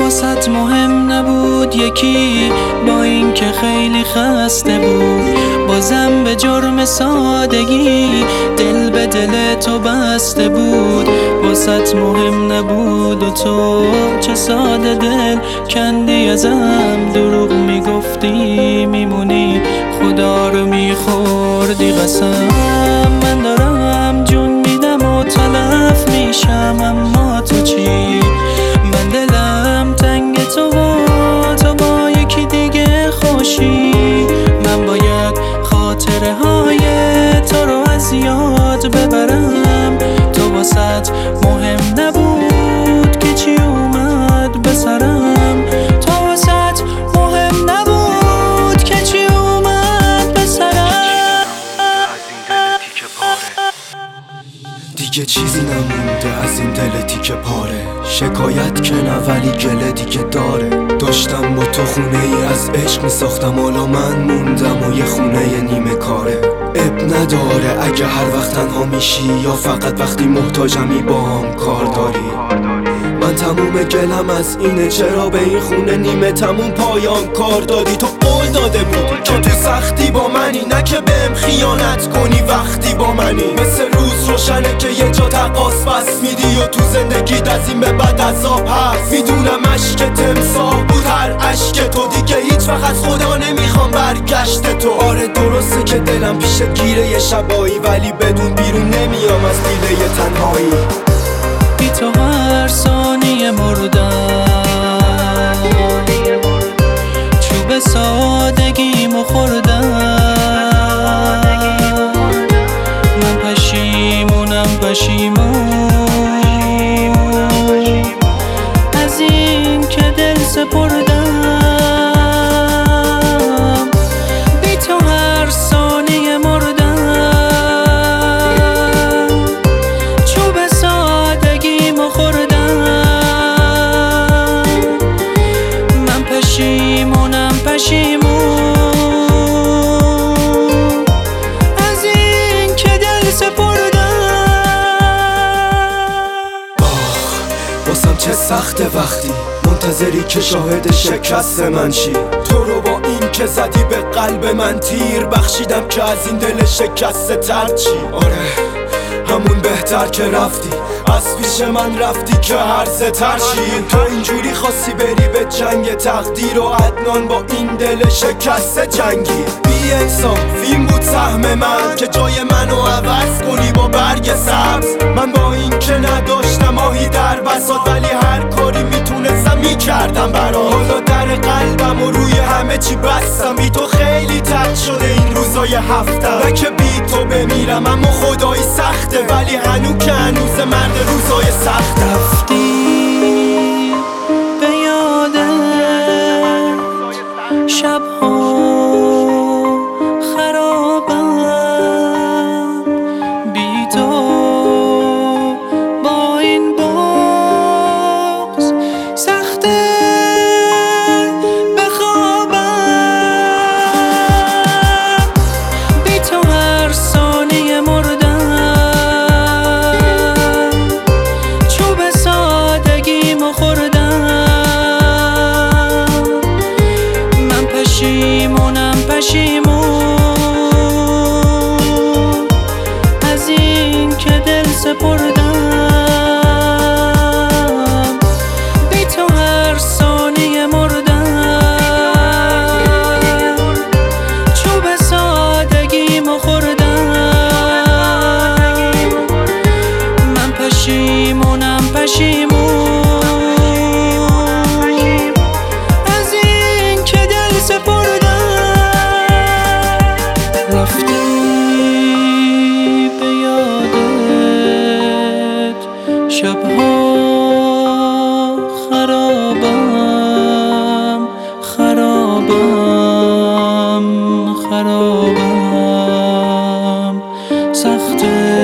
واسط مهم نبود یکی، با این که خیلی خسته بود، بازم به جرم سادگی دل به دل تو بسته بود. واسط مهم نبود و تو چه ساده دل کندی ازم، دروغ میگفتی میمونی، خدا رو میخوردی قسم. من دارم جون میدم و تلف میشم، اما تو چی؟ من دلم تنگ تو و تو با یکی دیگه خوشی. من باید خاطره های تو رو از یاد ببرم. تو واسط مهم نبود که چی اومد به سرم، تو واسط مهم نبود که چی اومد به سرم. دیگه چیزی نمونده از این دل تیکه پاره، شکایت که نه ولی گله دیگه داره. داشتم با تو خونه ای از عشق میساختم، حالا من موندم و یه خونه نیمه کاره. اب نداره اگه هر وقت تنها میشی یا فقط وقتی محتاجمی با هم کار داری. من تموم گلم از اینه چرا به این خونه نیمه تموم پایان کار دادی. تو قول داده بودی که تو سختی با منی، نه که بهم خیانت کنی وقتی با منی. مثل روز روشنه که یه جا تقاس بس میدی و تو زندگیت از این به بعد عذاب هست. میدونم عشق تمساح بود هر عشق تو، دیگه هیچ وقت از خدا نمیخوام برگشت تو. آره درسته که دلم پیشت گیره یه شبایی، ولی بدون بیرون نمیام از دیده تنهایی. بی تو هر ثانیه مردم، چوب سادگیمو خوردم. من پشیمونم از این که دل سپردم. بی تو هر ثانیه مردم، چوب سادگیمو خوردم. من پشیمونم از این که دل سپردم. واسم چه سخته وقتی منتظری که شاهد شکست من شی. تو رو با این که زدی به قلب من تیر، بخشیدم که از این دل شکسته تر چی. آره همون بهتر که رفتی، از پیش من رفتی که هرزه تر شی. تو اینجوری خواستی بری به جنگ تقدیر و عدنان با این دل شکسته جنگی. بی انصاف این بود سهم من که جای منو عوض کنی با برگ سبز. من با این که نداشتم آهی در بساط، ولی هر کاری میتونستم میکردم برات. حالا در قلبم و روی همه چی بستم، بی تو خیلی تلخ شده این روزای هفتم. نه که بی تو بمیرم اما خدایی سخته، ولی هنوز که هنوز مرد روزای سخت. رفتی به یاد شبها خرابم، بی تو با این بغض سخته بخوابم. بی تو هر ثانیه مردم، چوب سادگیمو خوردم. من پشیمونم از این که دل سپردم. بی تو هر ثانیه مردم، چوب سادگیمو خوردم. من پشیمونم از این که دل سپردم. رفتی به یادت شبها خرابم سخته